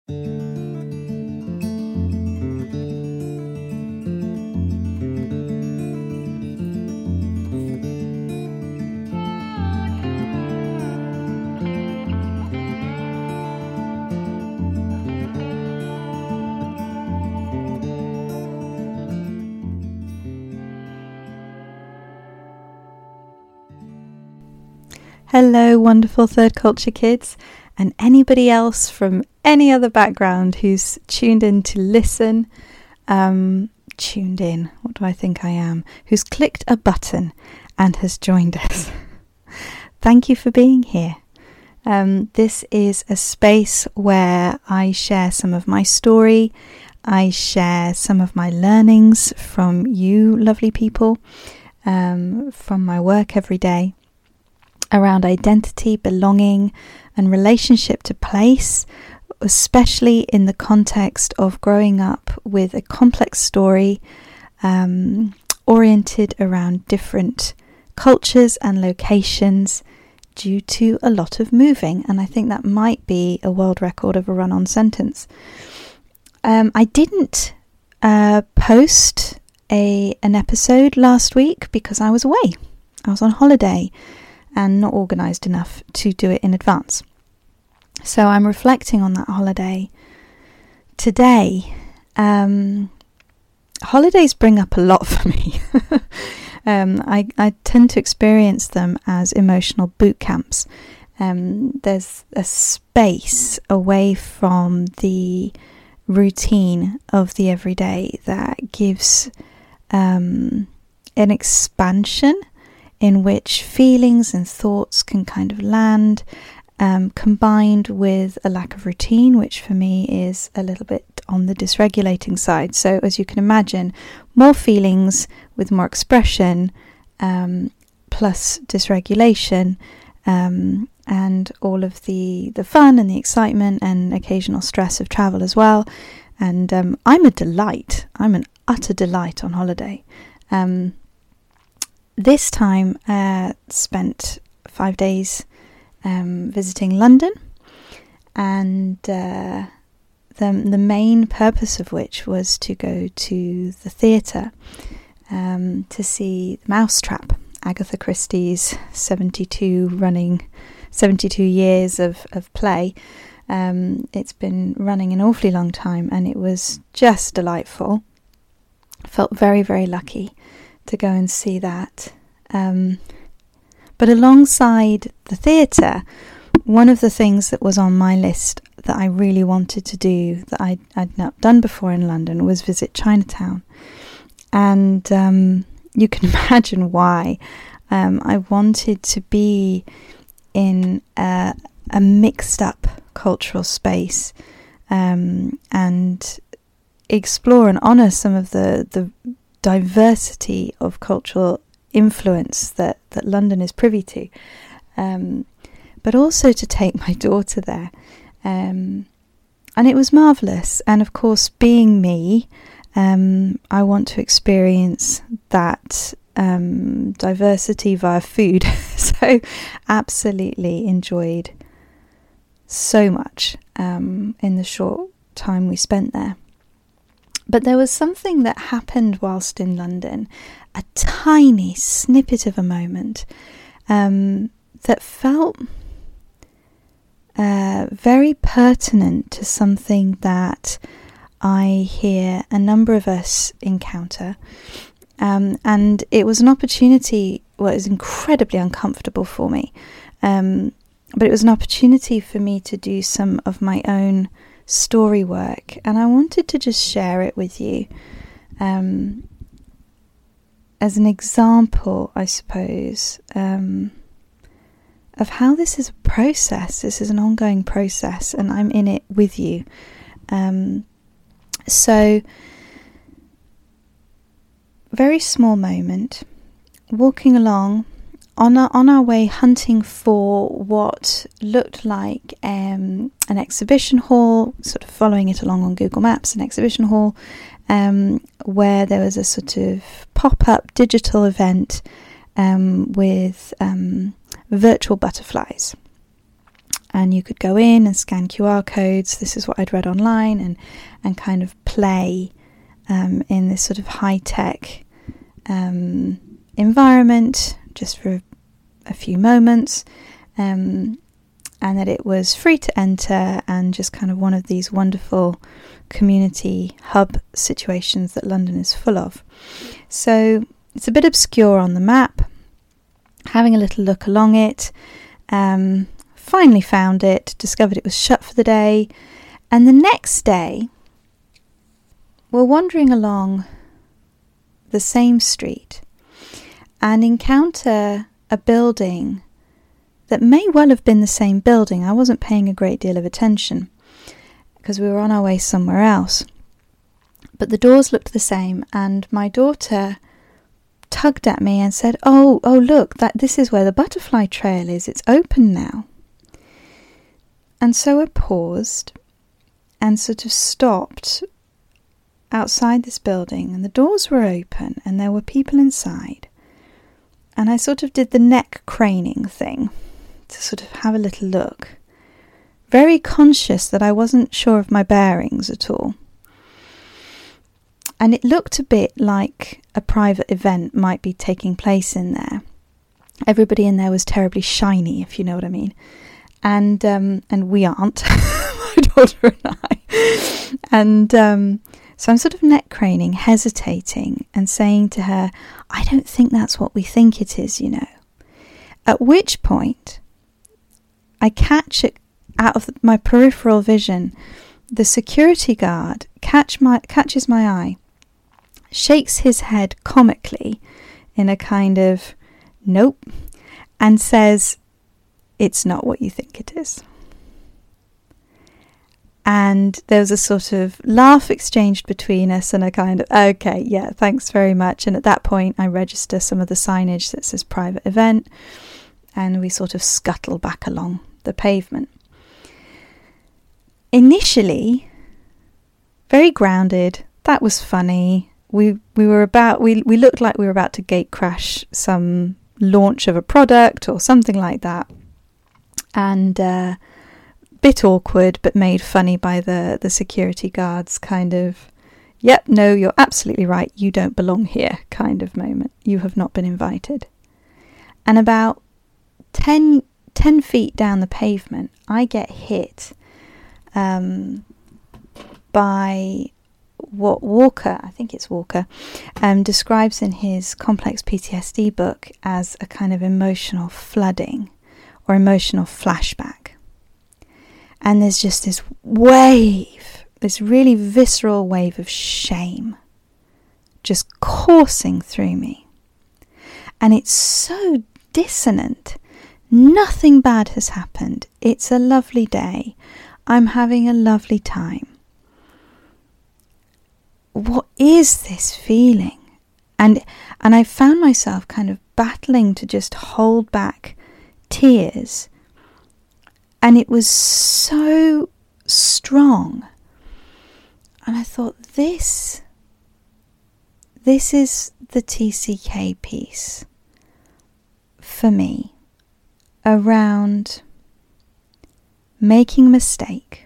Hello, wonderful Third Culture kids, and anybody else from any other background who's tuned in to listen, tuned in, what do I think I am, who's clicked a button and has joined us. Thank you for being here. This is a space where I share some of my story, I share some of my learnings from you lovely people, from my work every day, around identity, belonging, and relationship to place, especially in the context of growing up with a complex story oriented around different cultures and locations due to a lot of moving. And I think that might be a world record of a run-on sentence. I didn't post an episode last week because I was away. I was on holiday and not organised enough to do it in advance. So I'm reflecting on that holiday today. Holidays bring up a lot for me. I tend to experience them as emotional boot camps. There's a space away from the routine of the everyday that gives an expansion in which feelings and thoughts can kind of land, combined with a lack of routine, which for me is a little bit on the dysregulating side. So as you can imagine, more feelings with more expression, plus dysregulation, and all of the fun and the excitement and occasional stress of travel as well. And I'm a delight. I'm an utter delight on holiday. This time spent 5 days visiting London, and the main purpose of which was to go to the theatre to see Mousetrap, Agatha Christie's 72 years of play. It's been running an awfully long time, and it was just delightful. Felt very, very lucky to go and see that. But alongside the theatre, one of the things that was on my list that I really wanted to do, that I'd not done before in London, was visit Chinatown. And you can imagine why. I wanted to be in a mixed up cultural space and explore and honour some of the diversity of cultural influence that London is privy to, but also to take my daughter there, and it was marvellous. And of course, being me, I want to experience that diversity via food. So absolutely enjoyed so much in the short time we spent there. But there was something that happened whilst in London, a tiny snippet of a moment that felt very pertinent to something that I hear a number of us encounter. And it was an opportunity, well, it was incredibly uncomfortable for me, but it was an opportunity for me to do some of my own story work, and I wanted to just share it with you as an example, I suppose, of how this is a process. This is an ongoing process, and I'm in it with you. So, very small moment, walking along on our way, hunting for what looked like an exhibition hall, sort of following it along on Google Maps, an exhibition hall where there was a sort of pop-up digital event with virtual butterflies. and you could go in and scan QR codes. This is what I'd read online, and kind of play in this sort of high-tech environment just for a few moments, and that it was free to enter and just kind of one of these wonderful community hub situations that London is full of. So it's a bit obscure on the map. Having a little look along it, finally found it, discovered it was shut for the day, and the next day we're wandering along the same street and encounter a building that may well have been the same building. I wasn't paying a great deal of attention because we were on our way somewhere else. But the doors looked the same, and my daughter tugged at me and said, oh look, this is where the butterfly trail is. It's open now. And so I paused and sort of stopped outside this building, and the doors were open and there were people inside. And I sort of did the neck craning thing to sort of have a little look, very conscious that I wasn't sure of my bearings at all. And it looked a bit like a private event might be taking place in there. Everybody in there was terribly shiny, if you know what I mean. And we aren't, my daughter and I. And so I'm sort of neck craning, hesitating, and saying to her, I don't think that's what we think it is, you know. At which point, I catch it out of my peripheral vision. The security guard catches my eye, shakes his head comically in a kind of nope, and says, it's not what you think it is. And there was a sort of laugh exchanged between us and a kind of, okay, yeah, thanks very much. And at that point, I register some of the signage that says private event, and we sort of scuttle back along the pavement. Initially, very grounded. That was funny. We looked like we were about to gate crash some launch of a product or something like that. And bit awkward, but made funny by the security guards kind of, yep, no, you're absolutely right, you don't belong here kind of moment. You have not been invited. And about 10 feet down the pavement, I get hit by what Walker, I think it's Walker, describes in his Complex PTSD book as a kind of emotional flooding or emotional flashback. And there's just this wave, this really visceral wave of shame just coursing through me. And it's so dissonant. Nothing bad has happened. It's a lovely day. I'm having a lovely time. What is this feeling? And I found myself kind of battling to just hold back tears. And it was so strong. And I thought, this is the TCK piece for me around making a mistake,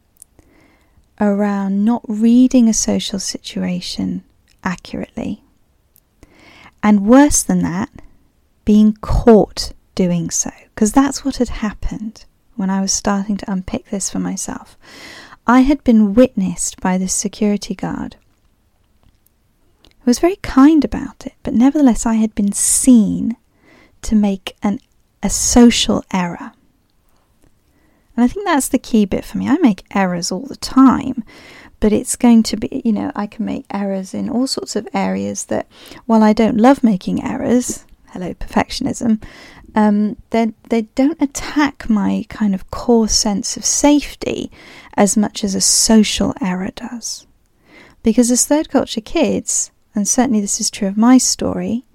around not reading a social situation accurately, and worse than that, being caught doing so, because that's what had happened when I was starting to unpick this for myself. I had been witnessed by this security guard who was very kind about it, but nevertheless I had been seen to make a social error. And I think that's the key bit for me. I make errors all the time, but it's going to be, I can make errors in all sorts of areas that, while I don't love making errors, hello perfectionism, they don't attack my kind of core sense of safety as much as a social error does. Because as third culture kids, and certainly this is true of my story,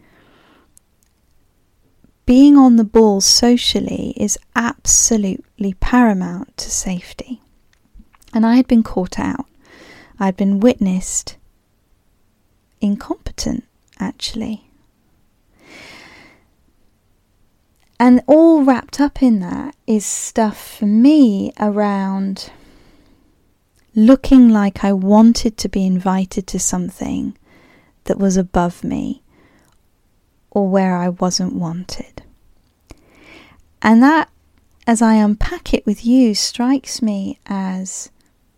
being on the ball socially is absolutely paramount to safety. And I had been caught out. I had been witnessed incompetent, actually. And all wrapped up in that is stuff for me around looking like I wanted to be invited to something that was above me or where I wasn't wanted. And that, as I unpack it with you, strikes me as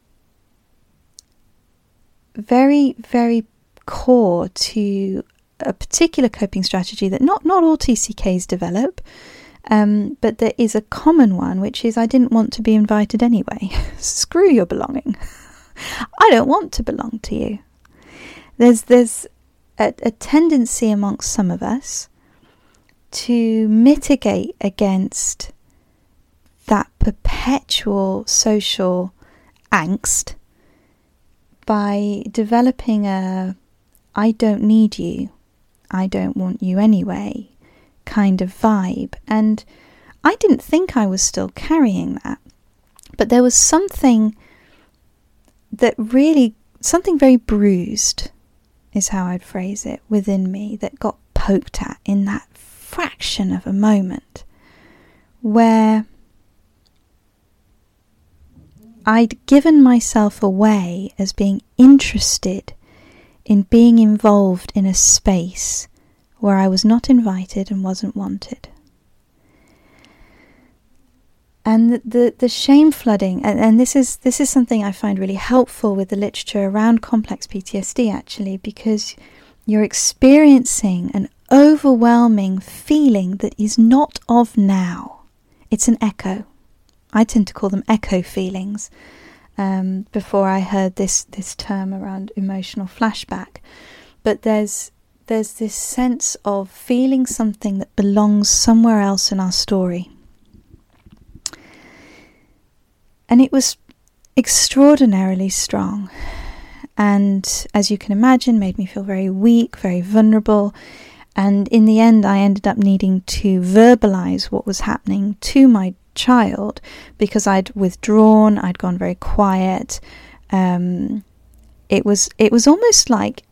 very, very core to a particular coping strategy that not all TCKs develop, but there is a common one, which is I didn't want to be invited anyway. Screw your belonging. I don't want to belong to you. There's a tendency amongst some of us to mitigate against that perpetual social angst by developing a I don't need you, I don't want you anyway kind of vibe. And I didn't think I was still carrying that, but there was something very bruised is how I'd phrase it, within me, that got poked at in that fraction of a moment where I'd given myself away as being interested in being involved in a space where I was not invited and wasn't wanted. And the shame flooding, and this is something I find really helpful with the literature around complex PTSD, actually, because you're experiencing an overwhelming feeling that is not of now. It's an echo. I tend to call them echo feelings. Before I heard this term around emotional flashback, but there's this sense of feeling something that belongs somewhere else in our story. And it was extraordinarily strong. And as you can imagine, made me feel very weak, very vulnerable. And in the end, I ended up needing to verbalize what was happening to my child because I'd withdrawn, I'd gone very quiet. It was almost like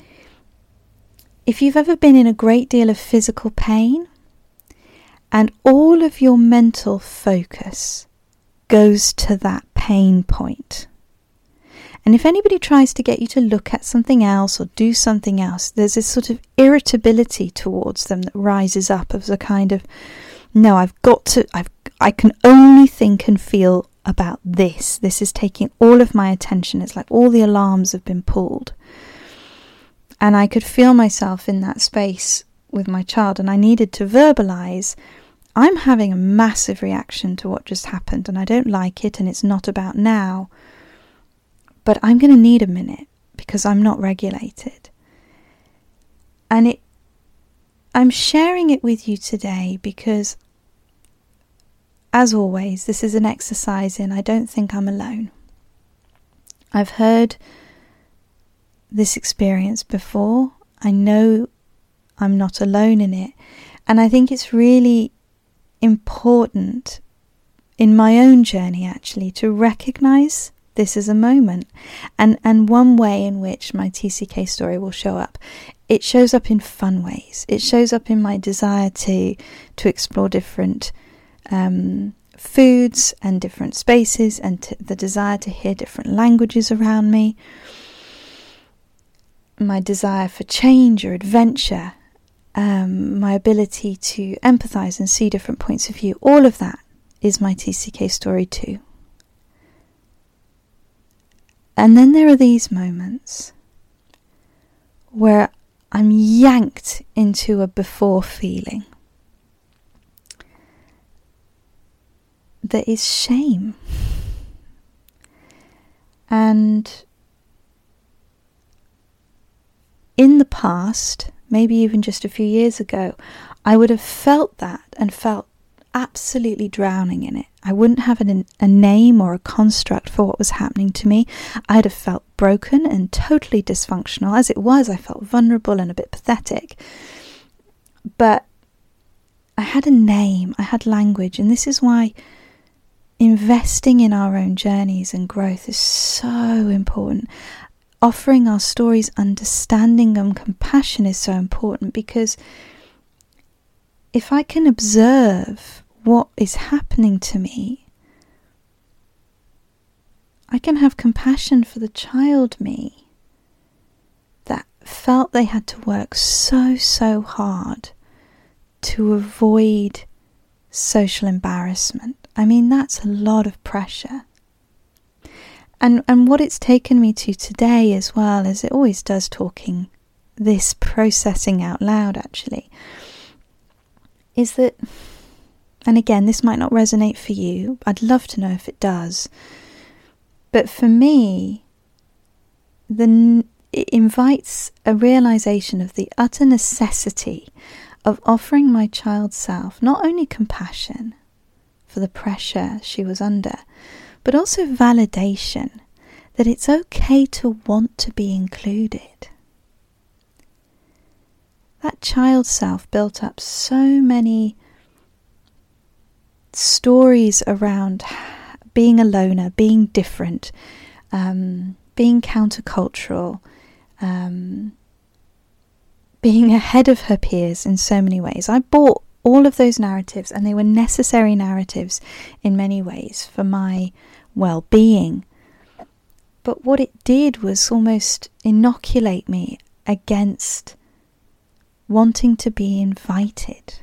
if you've ever been in a great deal of physical pain and all of your mental focus goes to that pain point. And if anybody tries to get you to look at something else or do something else, there's this sort of irritability towards them that rises up as a kind of, no, I can only think and feel about this. This is taking all of my attention. It's like all the alarms have been pulled. And I could feel myself in that space with my child, and I needed to verbalize, I'm having a massive reaction to what just happened, and I don't like it, and it's not about now. But I'm going to need a minute because I'm not regulated. And I'm sharing it with you today because, as always, this is an exercise in I don't think I'm alone. I've heard this experience before. I know I'm not alone in it. And I think it's really important in my own journey, actually, to recognize this as a moment. And one way in which my TCK story will show up, it shows up in fun ways. It shows up in my desire to explore different foods and different spaces, and the desire to hear different languages around me. My desire for change or adventure, my ability to empathize and see different points of view, all of that is my TCK story too. And then there are these moments where I'm yanked into a before feeling that is shame. And in the past, maybe even just a few years ago, I would have felt that and felt absolutely drowning in it. I wouldn't have a name or a construct for what was happening to me. I'd have felt broken and totally dysfunctional. As it was, I felt vulnerable and a bit pathetic. But I had a name, I had language, and this is why investing in our own journeys and growth is so important. Offering our stories, understanding them, compassion is so important, because if I can observe what is happening to me, I can have compassion for the child me that felt they had to work so hard to avoid social embarrassment. I mean, that's a lot of pressure. And what it's taken me to today as well, as it always does talking, this processing out loud actually, is that, and again, this might not resonate for you, I'd love to know if it does, but for me, it invites a realization of the utter necessity of offering my child self not only compassion for the pressure she was under, but also validation that it's okay to want to be included. That child self built up so many stories around being a loner, being different, being countercultural, being ahead of her peers in so many ways. I bought all of those narratives, and they were necessary narratives in many ways for my well-being. But what it did was almost inoculate me against wanting to be invited.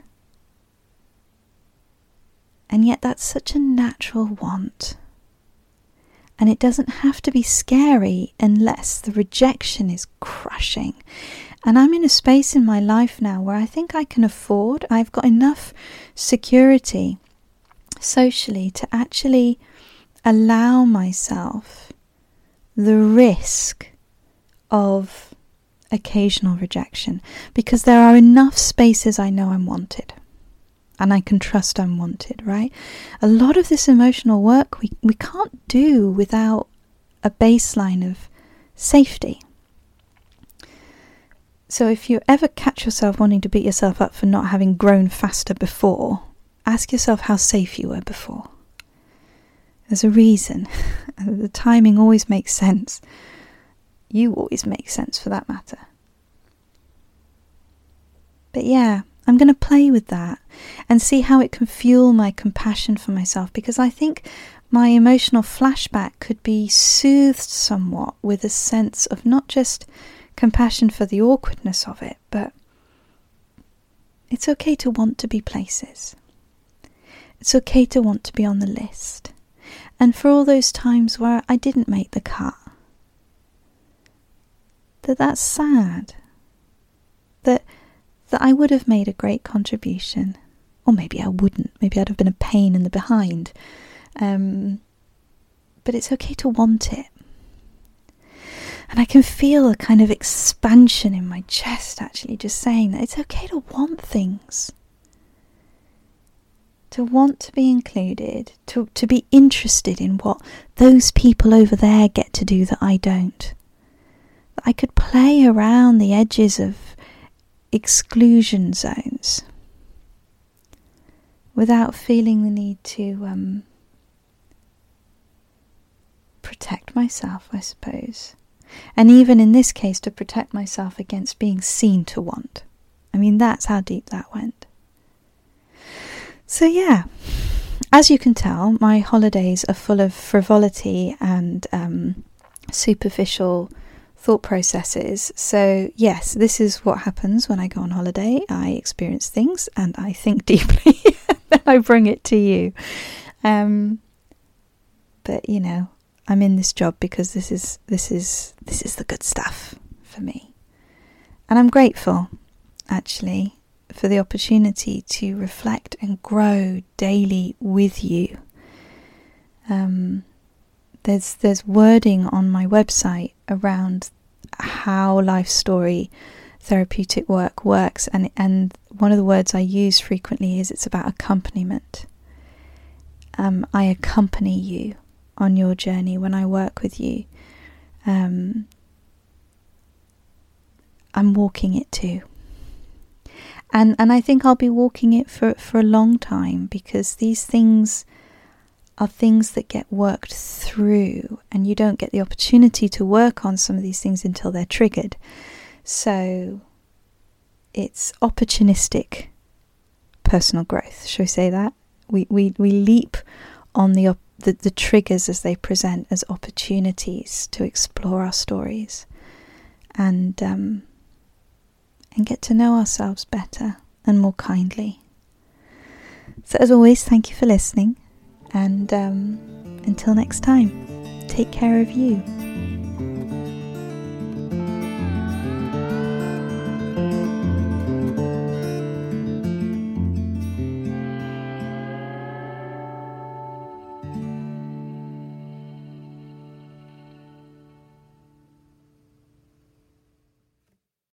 And yet that's such a natural want. And it doesn't have to be scary unless the rejection is crushing. And I'm in a space in my life now where I think I can afford, I've got enough security socially to actually allow myself the risk of occasional rejection, because there are enough spaces I know I'm wanted and I can trust I'm wanted, right? A lot of this emotional work we can't do without a baseline of safety. So if you ever catch yourself wanting to beat yourself up for not having grown faster before, ask yourself how safe you were before. There's a reason. The timing always makes sense. You always make sense for that matter. But yeah, I'm going to play with that and see how it can fuel my compassion for myself, because I think my emotional flashback could be soothed somewhat with a sense of not just compassion for the awkwardness of it, but it's okay to want to be places. It's okay to want to be on the list. And for all those times where I didn't make the cut, that's sad. That I would have made a great contribution. Or maybe I wouldn't. Maybe I'd have been a pain in the behind. But it's okay to want it. And I can feel a kind of expansion in my chest, actually, just saying that it's okay to want things. To want to be included, to be interested in what those people over there get to do that I don't. That I could play around the edges of exclusion zones without feeling the need to protect myself, I suppose. And even in this case, to protect myself against being seen to want. I mean, that's how deep that went. So yeah, as you can tell, my holidays are full of frivolity and superficial thought processes. So yes, this is what happens when I go on holiday. I experience things and I think deeply, then I bring it to you. But you know, I'm in this job because this is the good stuff for me, and I'm grateful, actually, for the opportunity to reflect and grow daily with you. There's wording on my website around how life story therapeutic work works, and one of the words I use frequently is it's about accompaniment. I accompany you on your journey when I work with you. I'm walking it too. And I think I'll be walking it for a long time, because these things are things that get worked through, and you don't get the opportunity to work on some of these things until they're triggered. So it's opportunistic personal growth. Shall we say that? We leap on the triggers as they present as opportunities to explore our stories and get to know ourselves better and more kindly. So as always, thank you for listening, and until next time, take care of you.